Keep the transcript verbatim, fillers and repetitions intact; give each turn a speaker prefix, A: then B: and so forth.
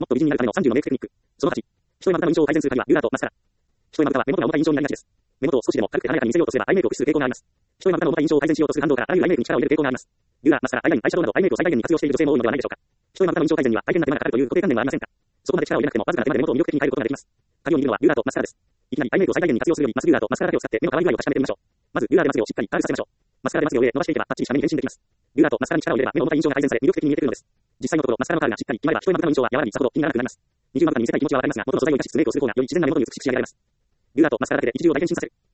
A: と美人になるためのさんじゅうのメイクテクニック。そのはち、一重まぶたの印象を改善する鍵はルーラーとマスカラ。一重まぶたは目元が重たい印象になりがちです。目元を少しでも軽くて華やかに見せようとすればアイメイクを駆使する傾向があります。一重まぶたの重たい印象を改善しようとする反動からあらゆるアイメイクに力を入れる傾向があります。ルーラー、マスカラ、アイライン、アイシャドウなどアイメイクを最大限に活用している女性も多いのではないでしょうか。一重まぶたの印象改善には大変な手間がかかるという固定観念はありませんか。そこまで力を入れなくてもわずかな手間で目元を魅力的に変えることができます。鍵を握るのはルーラーとマスカラです。いきなりアイメイクを最大限に活用するより、まずルーラーとマスカラだけを使って目の可愛い具合を確かめてみましょう。まずルーラーでまつげをしっかり軽くさせましょう。マスカラでまつげを上へ伸ばしていけばバッチリした目に変身できます。ルーラーとマスカラに力を入れれば目の重たい印象が改善され魅力的に見えてくるのです。実際のところマスカラのカールがしっかり決まれば一重まぶたの印象は和らぎさほど気にならなくなります。二重まぶたに見せたい気持ちはわかりますが、元の素材を生かしつつメイクをする方がより自然な目元に美しく仕上げられます。ルーラーとマスカラだけで一重を大変身させる。